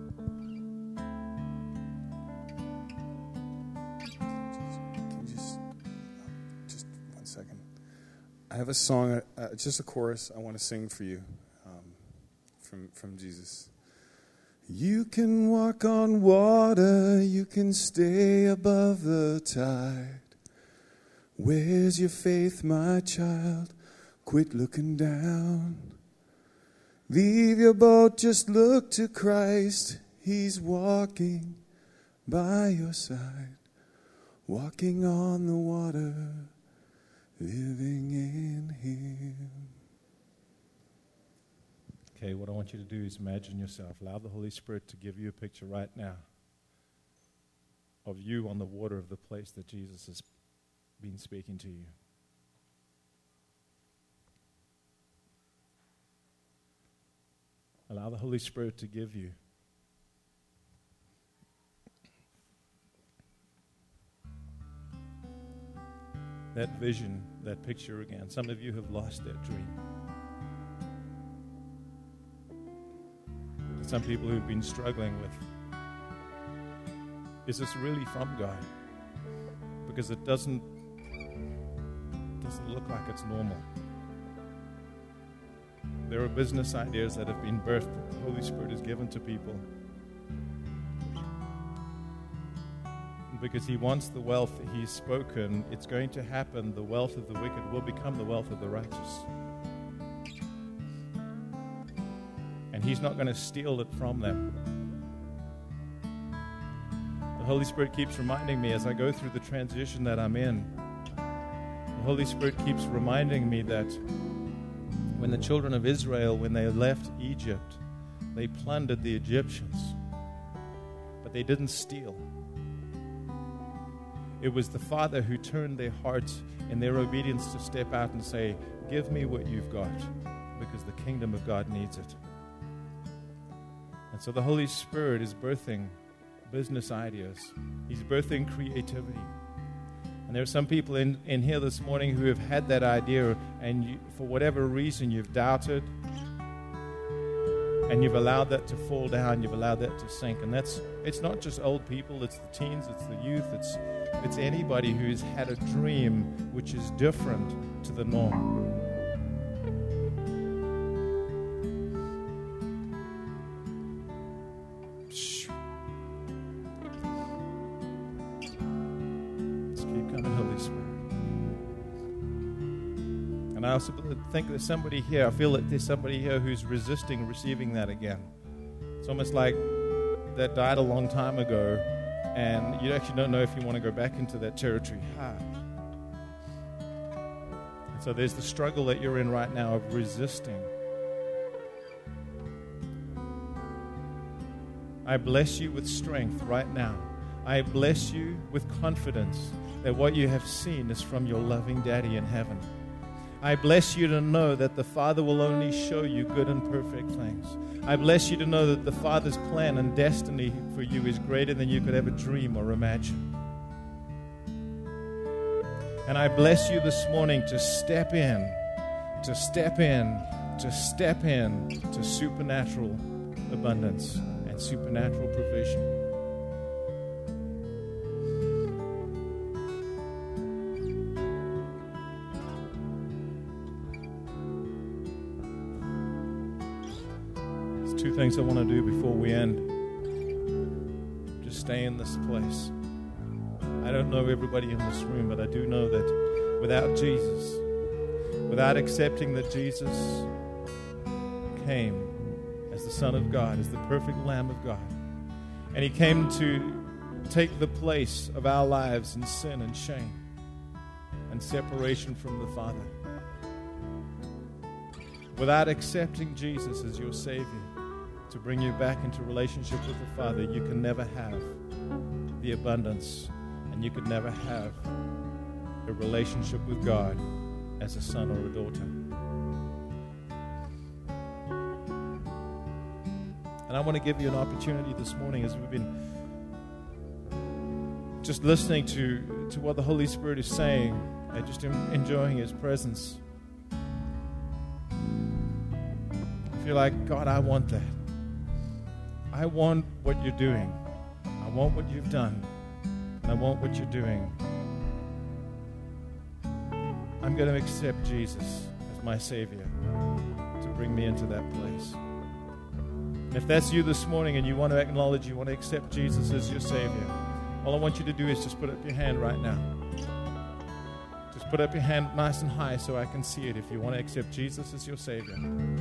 I have a song, uh, just a chorus I want to sing for you um, from, from Jesus. You can walk on water, you can stay above the tide. Where's your faith, my child? Quit looking down. Leave your boat, just look to Christ. He's walking by your side, walking on the water, living in Him.
Okay, what I want you to do is imagine yourself. Allow the Holy Spirit to give you a picture right now of you on the water of the place that Jesus has been speaking to you. Allow the Holy Spirit to give you that vision, that picture again. Some of you have lost that dream. Some people who've been struggling with is this really from God? Because it doesn't, doesn't look like it's normal. There are business ideas that have been birthed that the Holy Spirit has given to people. Because He wants the wealth that He's spoken, it's going to happen. The wealth of the wicked will become the wealth of the righteous. And He's not going to steal it from them. The Holy Spirit keeps reminding me as I go through the transition that I'm in. The Holy Spirit keeps reminding me that when the children of Israel, when they left Egypt, they plundered the Egyptians, but they didn't steal. It was the Father who turned their hearts in their obedience to step out and say, give me what you've got, because the kingdom of God needs it. And so the Holy Spirit is birthing business ideas. He's birthing creativity. And there are some people in, in here this morning who have had that idea, and you, for whatever reason you've doubted, and you've allowed that to fall down, you've allowed that to sink. And that's, it's not just old people, it's the teens, it's the youth, it's it's anybody who's had a dream which is different to the norm. Let's keep coming, Holy Spirit. And I also think there's somebody here, I feel that there's somebody here who's resisting receiving that again. It's almost like that died a long time ago, and you actually don't know if you want to go back into that territory. Hard. And so there's the struggle that you're in right now of resisting. I bless you with strength right now. I bless you with confidence that what you have seen is from your loving Daddy in heaven. I bless you to know that the Father will only show you good and perfect things. I bless you to know that the Father's plan and destiny for you is greater than you could ever dream or imagine. And I bless you this morning to step in, to step in, to step in to supernatural abundance and supernatural provision. Two things I want to do before we end. Just stay in this place. I don't know everybody in this room, but I do know that without Jesus, without accepting that Jesus came as the Son of God, as the perfect Lamb of God, and He came to take the place of our lives in sin and shame and separation from the Father. Without accepting Jesus as your Savior, to bring you back into relationship with the Father, you can never have the abundance, and you could never have a relationship with God as a son or a daughter. And I want to give you an opportunity this morning, as we've been just listening to, to what the Holy Spirit is saying and just enjoying His presence. If you're like, God, I want that. I want what you're doing. I want what you've done. And I want what you're doing. I'm going to accept Jesus as my Savior to bring me into that place. And if that's you this morning and you want to acknowledge, you want to accept Jesus as your Savior, all I want you to do is just put up your hand right now. Just put up your hand nice and high so I can see it if you want to accept Jesus as your Savior.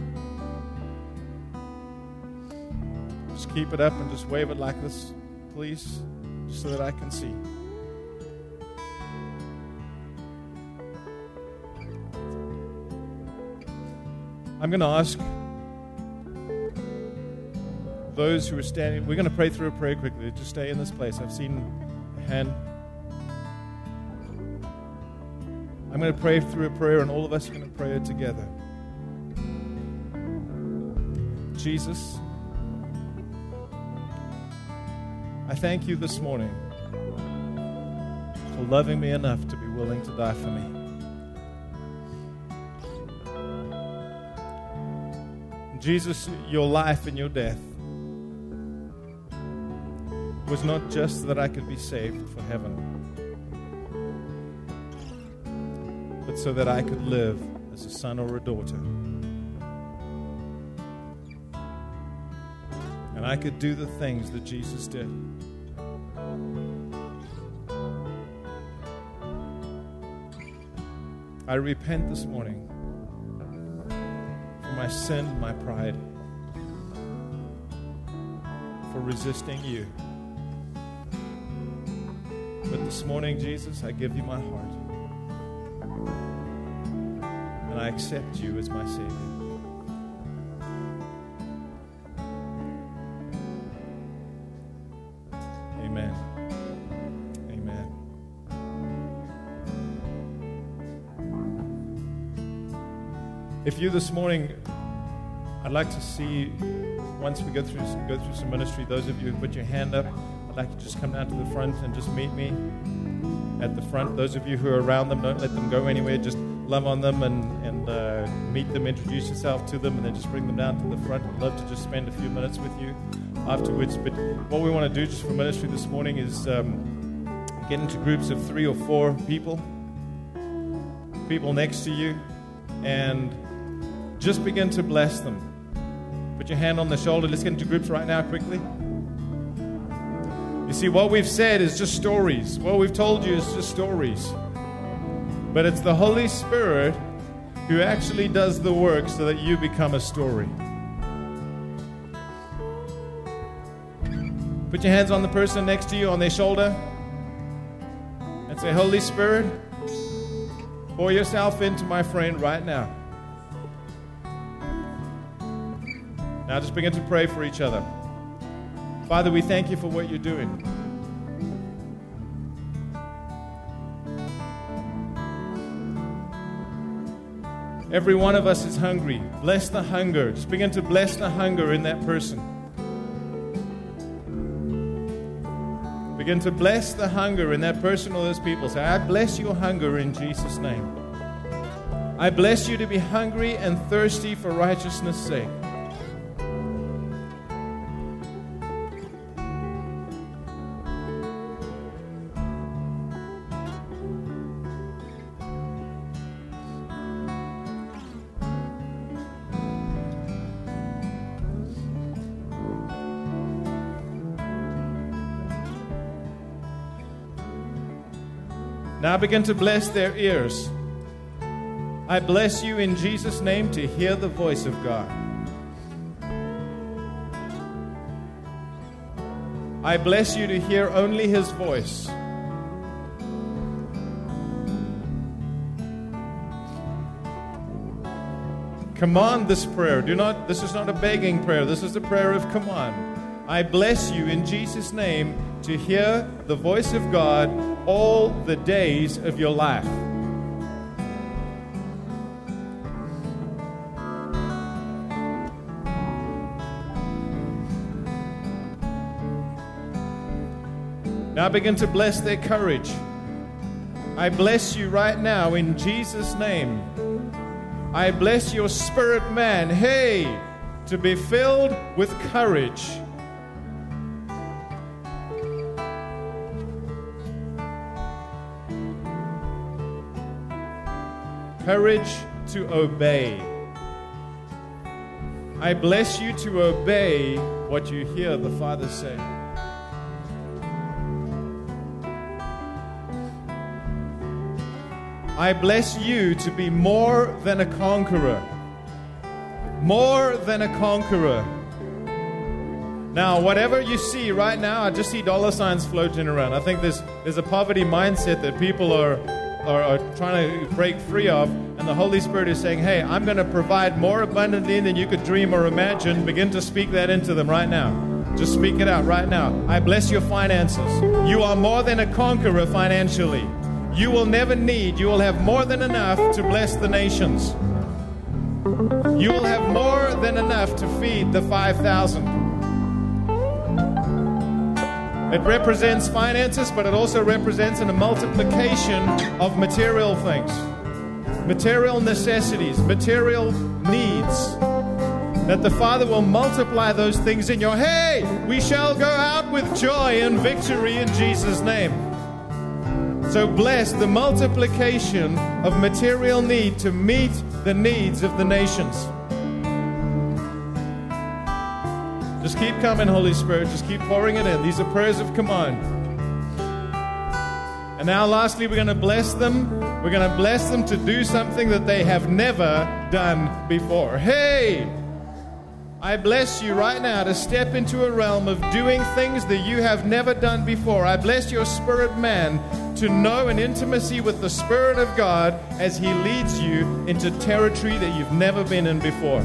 Just keep it up and just wave it like this, please, just so that I can see. I'm going to ask those who are standing, we're going to pray through a prayer quickly. Just stay in this place. I've seen a hand. I'm going to pray through a prayer, and all of us are going to pray it together. Jesus, I thank you this morning for loving me enough to be willing to die for me. Jesus, your life and your death was not just so that I could be saved for heaven, but so that I could live as a son or a daughter. And I could do the things that Jesus did. I repent this morning for my sin, my pride, for resisting you. But this morning, Jesus, I give you my heart. And I accept you as my Savior. Amen. Amen. If you this morning, I'd like to see, once we go through go through some ministry, those of you who put your hand up, I'd like you to just come down to the front and just meet me at the front. Those of you who are around them, don't let them go anywhere. Just love on them and, and uh, meet them, introduce yourself to them, and then just bring them down to the front. I'd love to just spend a few minutes with you afterwards. But what we want to do just for ministry this morning is um, get into groups of three or four people, people next to you, and just begin to bless them. Put your hand on the shoulder. Let's get into groups right now quickly. You see, what we've said is just stories. What we've told you is just stories. But it's the Holy Spirit who actually does the work so that you become a story. Put your hands on the person next to you, on their shoulder, and say, Holy Spirit, pour yourself into my friend right now. Now just begin to pray for each other. Father, we thank you for what you're doing. Every one of us is hungry. Bless the hunger. Just begin to bless the hunger in that person. Begin to bless the hunger in that person or those people. Say, I bless your hunger in Jesus' name. I bless you to be hungry and thirsty for righteousness' sake. Now begin to bless their ears. I bless you in Jesus' name to hear the voice of God. I bless you to hear only His voice. Command this prayer. Do not, this is not a begging prayer. This is a prayer of command. I bless you in Jesus' name to hear the voice of God all the days of your life. Now begin to bless their courage. I bless you right now in Jesus' name. I bless your spirit man, hey, to be filled with courage. Courage to obey. I bless you to obey what you hear the Father say. I bless you to be more than a conqueror. More than a conqueror. Now, whatever you see right now, I just see dollar signs floating around. I think there's there's a poverty mindset that people are Are, are trying to break free of, and the Holy Spirit is saying, hey, I'm going to provide more abundantly than you could dream or imagine. Begin to speak that into them right now. Just speak it out right now. I bless your finances. You are more than a conqueror financially. You will never need, you will have more than enough to bless the nations. You will have more than enough to feed the five thousand. It represents finances, but it also represents a multiplication of material things, material necessities, material needs. that the Father will multiply those things in your. Hey, we shall go out with joy and victory in Jesus' name. So bless the multiplication of material need to meet the needs of the nations. Just keep coming, Holy Spirit. Just keep pouring it in. These are prayers of command. And now lastly, we're going to bless them. We're going to bless them to do something that they have never done before. Hey! I bless you right now to step into a realm of doing things that you have never done before. I bless your spirit man to know an intimacy with the Spirit of God as He leads you into territory that you've never been in before.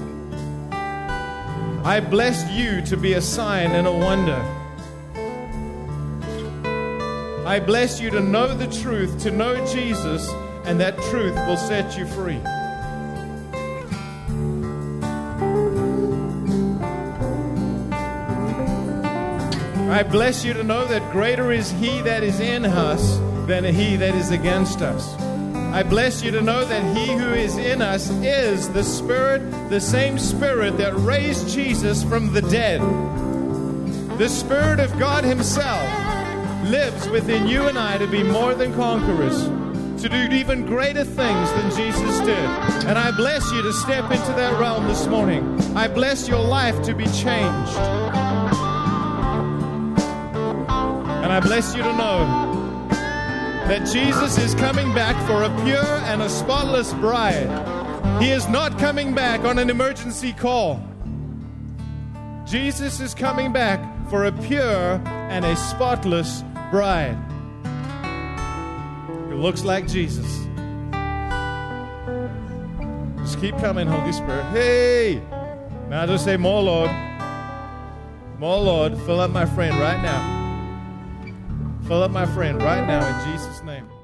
I bless you to be a sign and a wonder. I bless you to know the truth, to know Jesus, and that truth will set you free. I bless you to know that greater is He that is in us than he that is against us. I bless you to know that He who is in us is the Spirit, the same Spirit that raised Jesus from the dead. The Spirit of God Himself lives within you and I to be more than conquerors, to do even greater things than Jesus did. And I bless you to step into that realm this morning. I bless your life to be changed. And I bless you to know that Jesus is coming back for a pure and a spotless bride. He is not coming back on an emergency call. Jesus is coming back for a pure and a spotless bride who looks like Jesus. Just keep coming, Holy Spirit. Hey! Now just say, more Lord. More Lord. Fill up my friend right now. Fill up my friend right now in Jesus' name.